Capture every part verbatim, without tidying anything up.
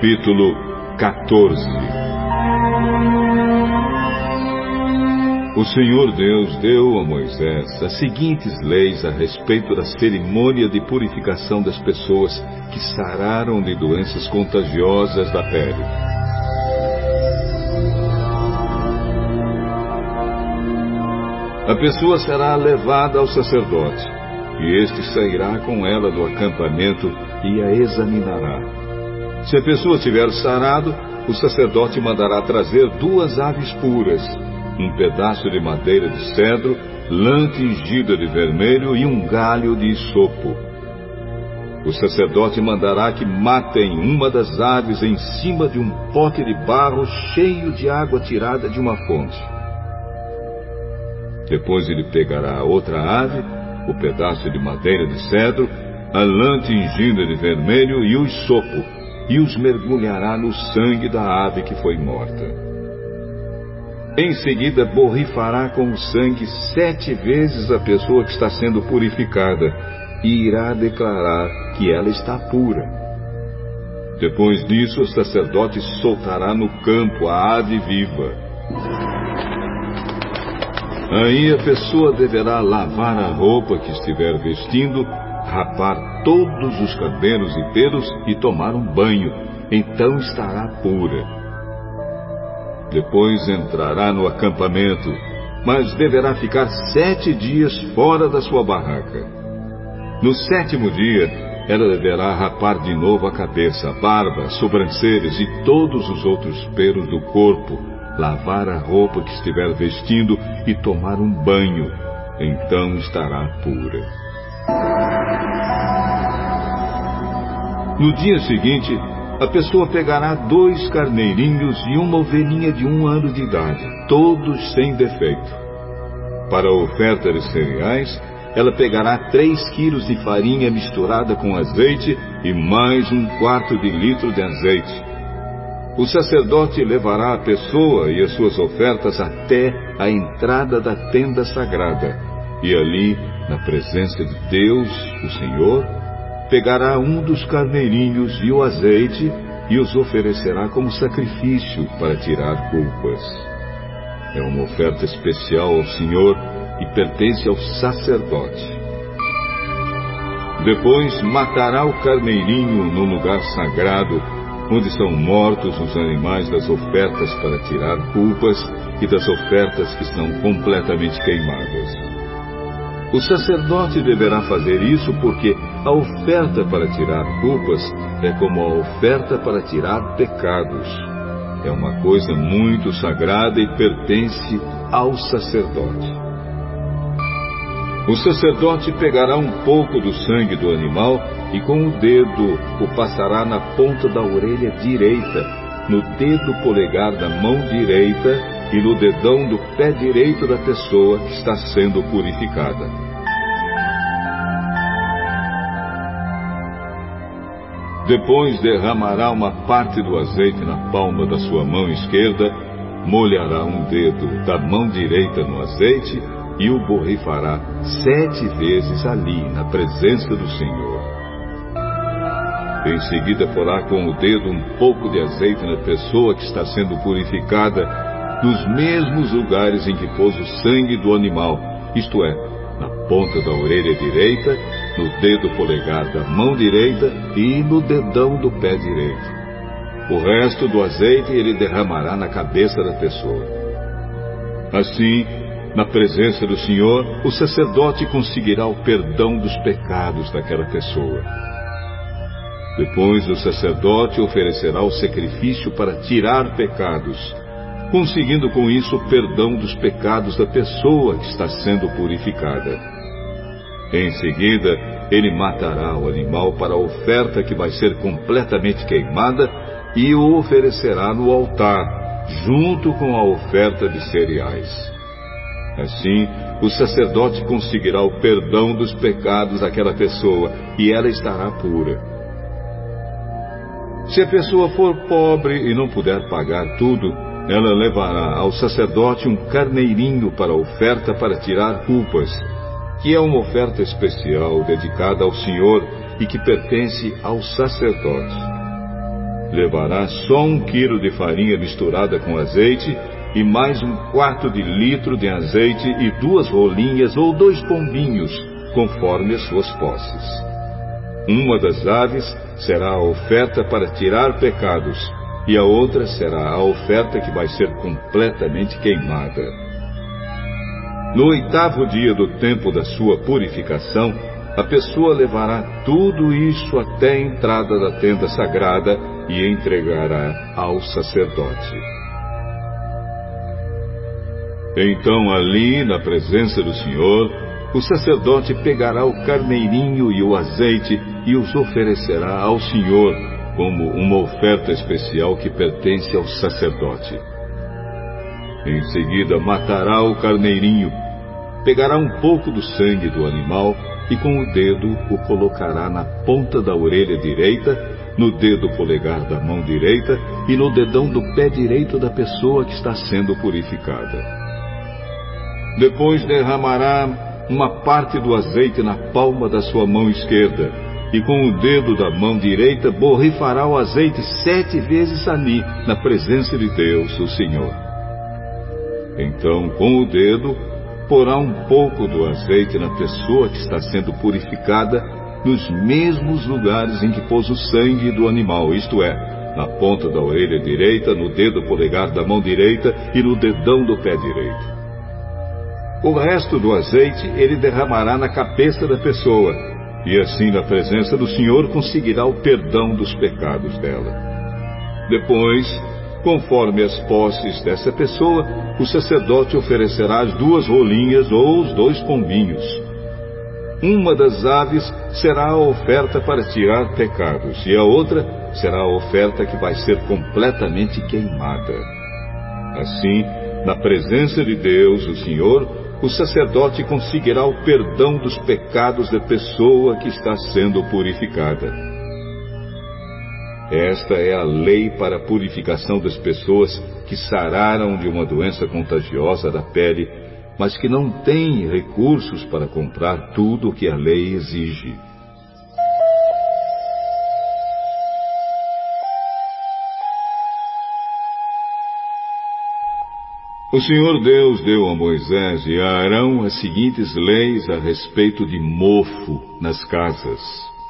Capítulo quatorze. O Senhor Deus deu a Moisés as seguintes leis a respeito da cerimônia de purificação das pessoas que sararam de doenças contagiosas da pele. A pessoa será levada ao sacerdote, e este sairá com ela do acampamento e a examinará. Se a pessoa tiver sarado, o sacerdote mandará trazer duas aves puras, um pedaço de madeira de cedro, lã tingida de vermelho e um galho de isopo. O sacerdote mandará que matem uma das aves em cima de um pote de barro cheio de água tirada de uma fonte. Depois ele pegará a outra ave, o pedaço de madeira de cedro, a lã tingida de vermelho e o isopo, e os mergulhará no sangue da ave que foi morta. Em seguida, borrifará com o sangue sete vezes a pessoa que está sendo purificada e irá declarar que ela está pura. Depois disso, o sacerdote soltará no campo a ave viva. Aí a pessoa deverá lavar a roupa que estiver vestindo, rapar todos os cabelos e pelos e tomar um banho, então estará pura. Depois entrará no acampamento, mas deverá ficar sete dias fora da sua barraca. No sétimo dia, ela deverá rapar de novo a cabeça, a barba, as sobrancelhas e todos os outros pelos do corpo, lavar a roupa que estiver vestindo e tomar um banho, então estará pura. No dia seguinte, a pessoa pegará dois carneirinhos e uma ovelhinha de um ano de idade, todos sem defeito. Para a oferta de cereais, ela pegará três quilos de farinha misturada com azeite e mais um quarto de litro de azeite. O sacerdote levará a pessoa e as suas ofertas até a entrada da tenda sagrada, e ali, na presença de Deus, o Senhor, pegará um dos carneirinhos e o azeite e os oferecerá como sacrifício para tirar culpas. É uma oferta especial ao Senhor e pertence ao sacerdote. Depois matará o carneirinho no lugar sagrado, onde são mortos os animais das ofertas para tirar culpas e das ofertas que estão completamente queimadas. O sacerdote deverá fazer isso porque a oferta para tirar culpas é como a oferta para tirar pecados. É uma coisa muito sagrada e pertence ao sacerdote. O sacerdote pegará um pouco do sangue do animal e com o dedo o passará na ponta da orelha direita, no dedo polegar da mão direita e no dedão do pé direito da pessoa que está sendo purificada. Depois derramará uma parte do azeite na palma da sua mão esquerda, molhará um dedo da mão direita no azeite e o borrifará sete vezes ali, na presença do Senhor. Em seguida porá com o dedo um pouco de azeite na pessoa que está sendo purificada, nos mesmos lugares em que pôs o sangue do animal, isto é, na ponta da orelha direita, no dedo polegar da mão direita e no dedão do pé direito. O resto do azeite ele derramará na cabeça da pessoa. Assim, na presença do Senhor, o sacerdote conseguirá o perdão dos pecados daquela pessoa. Depois o sacerdote oferecerá o sacrifício para tirar pecados, conseguindo com isso o perdão dos pecados da pessoa que está sendo purificada. Em seguida, ele matará o animal para a oferta que vai ser completamente queimada e o oferecerá no altar, junto com a oferta de cereais. Assim, o sacerdote conseguirá o perdão dos pecados daquela pessoa e ela estará pura. Se a pessoa for pobre e não puder pagar tudo, ela levará ao sacerdote um carneirinho para a oferta para tirar culpas, que é uma oferta especial dedicada ao Senhor e que pertence ao sacerdote. levará só um quilo de farinha misturada com azeite e mais um quarto de litro de azeite e duas rolinhas ou dois pombinhos, conforme as suas posses. Uma das aves será a oferta para tirar pecados, e a outra será a oferta que vai ser completamente queimada. No oitavo dia do tempo da sua purificação, a pessoa levará tudo isso até a entrada da tenda sagrada e entregará ao sacerdote. Então ali, na presença do Senhor, o sacerdote pegará o carneirinho e o azeite e os oferecerá ao Senhor como uma oferta especial que pertence ao sacerdote. Em seguida matará o carneirinho, pegará um pouco do sangue do animal e com o dedo o colocará na ponta da orelha direita, no dedo polegar da mão direita e no dedão do pé direito da pessoa que está sendo purificada. Depois derramará uma parte do azeite na palma da sua mão esquerda, e com o dedo da mão direita borrifará o azeite sete vezes ali, na presença de Deus, o Senhor. Então, com o dedo, porá um pouco do azeite na pessoa que está sendo purificada, nos mesmos lugares em que pôs o sangue do animal, isto é, na ponta da orelha direita, no dedo polegar da mão direita e no dedão do pé direito. O resto do azeite ele derramará na cabeça da pessoa, e assim na presença do Senhor conseguirá o perdão dos pecados dela. Depois, conforme as posses dessa pessoa, o sacerdote oferecerá as duas rolinhas ou os dois pombinhos. Uma das aves será a oferta para tirar pecados, e a outra será a oferta que vai ser completamente queimada. Assim, na presença de Deus, o Senhor, o sacerdote conseguirá o perdão dos pecados da pessoa que está sendo purificada. Esta é a lei para a purificação das pessoas que sararam de uma doença contagiosa da pele, mas que não têm recursos para comprar tudo o que a lei exige. O Senhor Deus deu a Moisés e a Arão as seguintes leis a respeito de mofo nas casas.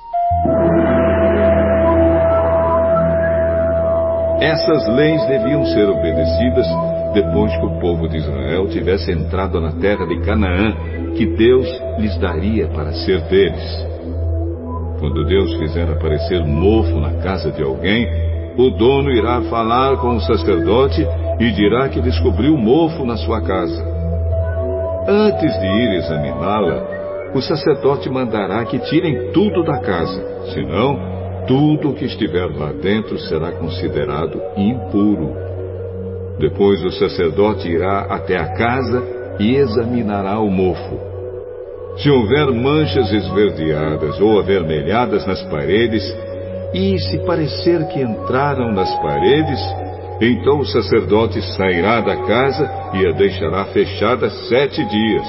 Essas leis deviam ser obedecidas depois que o povo de Israel tivesse entrado na terra de Canaã, que Deus lhes daria para ser deles. Quando Deus fizer aparecer mofo na casa de alguém, o dono irá falar com o sacerdote e dirá que descobriu mofo na sua casa. Antes de ir examiná-la, o sacerdote mandará que tirem tudo da casa, senão tudo o que estiver lá dentro será considerado impuro. Depois o sacerdote irá até a casa e examinará o mofo. Se houver manchas esverdeadas ou avermelhadas nas paredes, e se parecer que entraram nas paredes, então o sacerdote sairá da casa e a deixará fechada sete dias.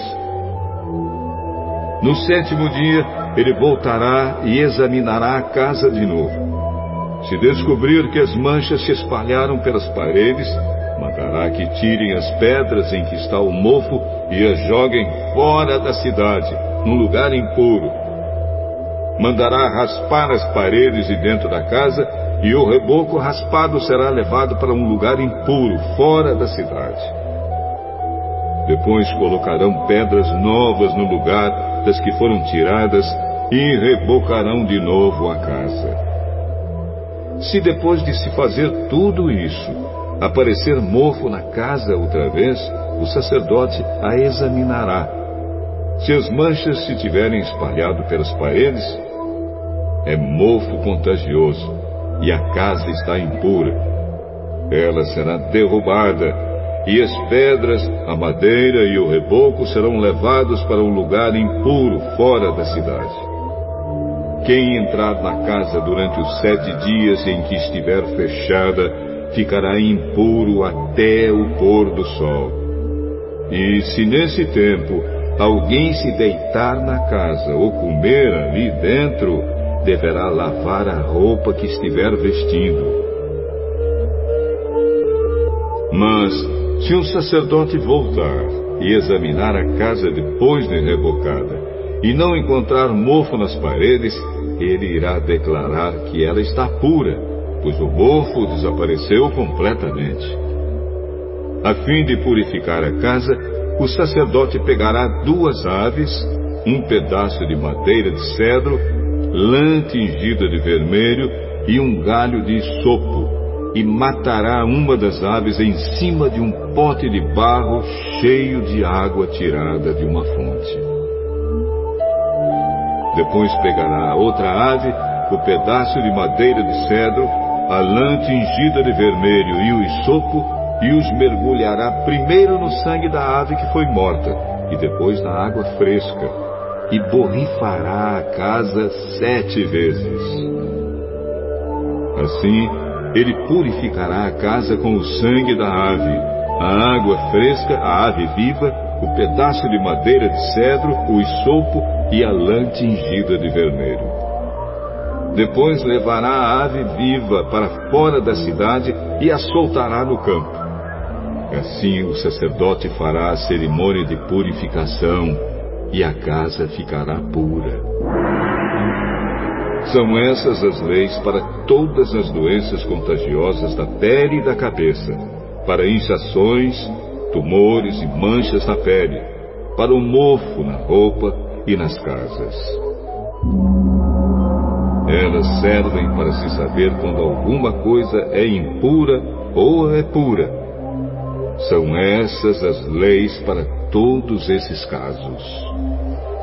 No sétimo dia, ele voltará e examinará a casa de novo. Se descobrir que as manchas se espalharam pelas paredes, mandará que tirem as pedras em que está o mofo e as joguem fora da cidade, num lugar impuro. Mandará raspar as paredes de dentro da casa, e o reboco raspado será levado para um lugar impuro, fora da cidade. Depois colocarão pedras novas no lugar das que foram tiradas e rebocarão de novo a casa. Se depois de se fazer tudo isso, aparecer mofo na casa outra vez, o sacerdote a examinará. Se as manchas se tiverem espalhado pelas paredes, é mofo contagioso e a casa está impura. Ela será derrubada, e as pedras, a madeira e o reboco serão levados para um lugar impuro fora da cidade. Quem entrar na casa durante os sete dias em que estiver fechada, ficará impuro até o pôr do sol. E se nesse tempo alguém se deitar na casa ou comer ali dentro, deverá lavar a roupa que estiver vestindo. Mas, se um sacerdote voltar e examinar a casa depois de rebocada, e não encontrar mofo nas paredes, ele irá declarar que ela está pura, pois o mofo desapareceu completamente. A fim de purificar a casa, o sacerdote pegará duas aves, um pedaço de madeira de cedro, lã tingida de vermelho e um galho de isopo, e matará uma das aves em cima de um pote de barro cheio de água tirada de uma fonte. Depois pegará a outra ave, o pedaço de madeira de cedro, a lã tingida de vermelho e o isopo, e os mergulhará primeiro no sangue da ave que foi morta, e depois na água fresca, e borrifará a casa sete vezes. Assim, ele purificará a casa com o sangue da ave, a água fresca, a ave viva, o pedaço de madeira de cedro, o isopo e a lã tingida de vermelho. Depois levará a ave viva para fora da cidade e a soltará no campo. Assim o sacerdote fará a cerimônia de purificação e a casa ficará pura. São essas as leis para todas as doenças contagiosas da pele e da cabeça, para inchações, tumores e manchas na pele, para o mofo na roupa e nas casas. Elas servem para se saber quando alguma coisa é impura ou é pura. São essas as leis para todos esses casos.